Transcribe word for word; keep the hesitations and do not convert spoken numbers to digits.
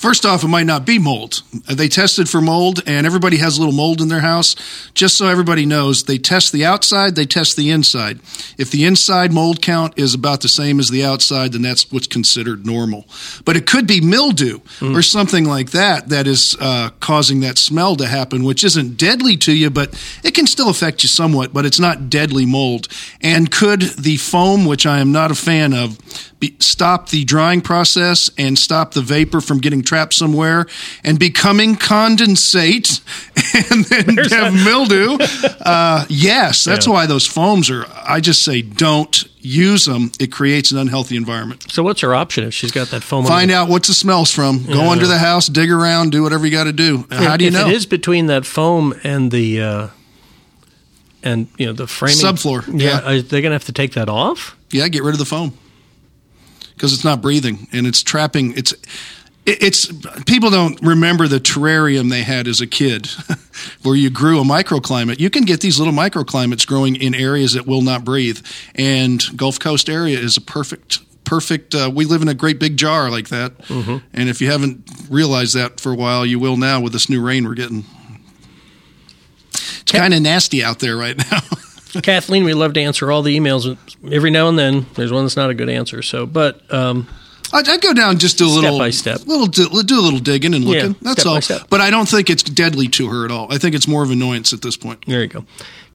First off, it might not be mold. They tested for mold, and everybody has a little mold in their house. Just so everybody knows, they test the outside, they test the inside. If the inside mold count is about the same as the outside, then that's what's considered normal. But it could be mildew mm. or something like that that is uh, causing that smell to happen, which isn't deadly to you, but it can still affect you somewhat, but it's not deadly mold. And could the foam, which I am not a fan of, be, stop the drying process and stop the vapor from getting trapped somewhere and becoming condensate and then There's have a- mildew? Uh, yes, that's yeah. why those foams are, I just say don't use them. It creates an unhealthy environment. So what's her option if she's got that foam? Find out what's the smells from. Go yeah. under the house, dig around, do whatever you got to do. How do you if know? If it is between that foam and the uh, and you know the framing subfloor, yeah, yeah. are they going to have to take that off? Yeah, get rid of the foam because it's not breathing and it's trapping. It's It's people don't remember the terrarium they had as a kid where you grew a microclimate. You can get these little microclimates growing in areas that will not breathe. And Gulf Coast area is a perfect, perfect, uh, we live in a great big jar like that. Mm-hmm. And if you haven't realized that for a while, you will now with this new rain we're getting. It's kind of nasty out there right now. Kathleen, we love to answer all the emails. Every now and then there's one that's not a good answer. So, but, um, I'd, I'd go down just do a little, step by step, little do, do a little digging and looking. Yeah, That's step all. by step. But I don't think it's deadly to her at all. I think it's more of annoyance at this point. There you go.